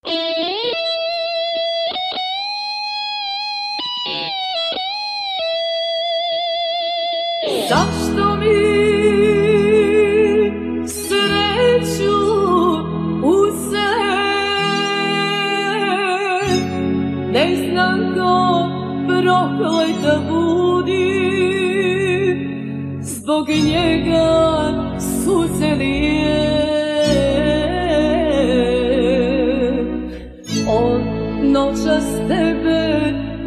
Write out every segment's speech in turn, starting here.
Zašto mi sreću uze? Ne znam ko prokleta budi, zbog njega suze lije. On noćas tebe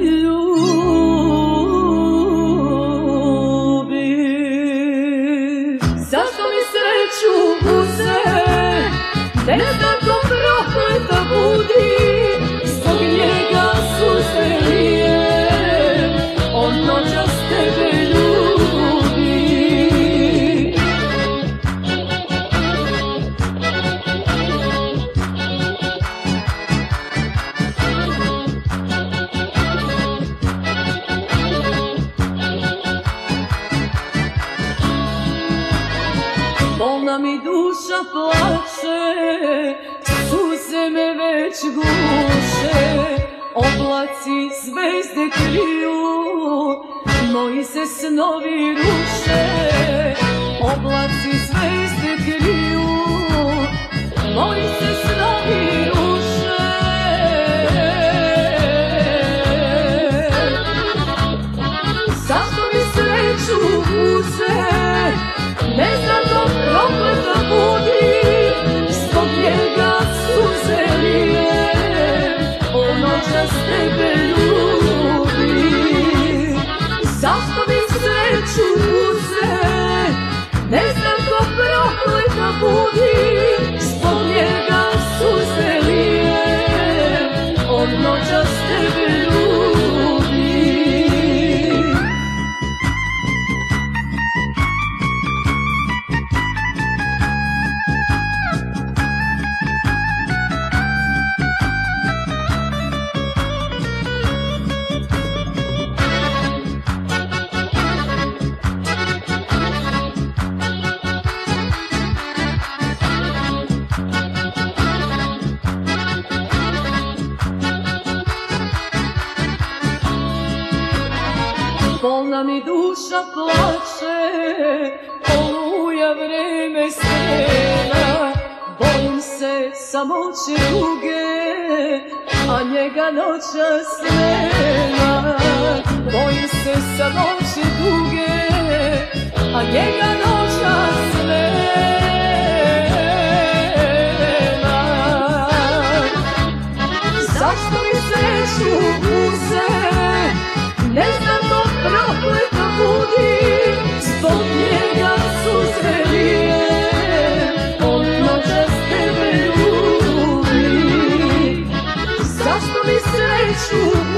zašto mi sreću uze? Ne znam ko prokleta budi, zbog njega suze lije. On noćas tebe ljubi. Bolna mi duša plače, suze me već guše. Oblaci zvezde kriju, moji se snovi ruše. Oblaci zvezde kriju, moji se snovi ruše. Zašto mi sreću uze? Ne znam ko prokleta budi, zbog njega suze lije. On noćas tebe ljubi. Zašto mi sreću uze? Ne znam ko prokleta budi, zbog njega suze lije. On noćas tebe ljubi. Bolna mi duša plače, oluja vreme strela. Bojim se samoće tuge, a njega noćas nema. Bojim se samoće tuge, a njega noćas nema. Zašto mi sreću uze? Ne znam ko prokleta budi, zbog njega suze lije. On noćas tebe ljubi. Zašto mi sreću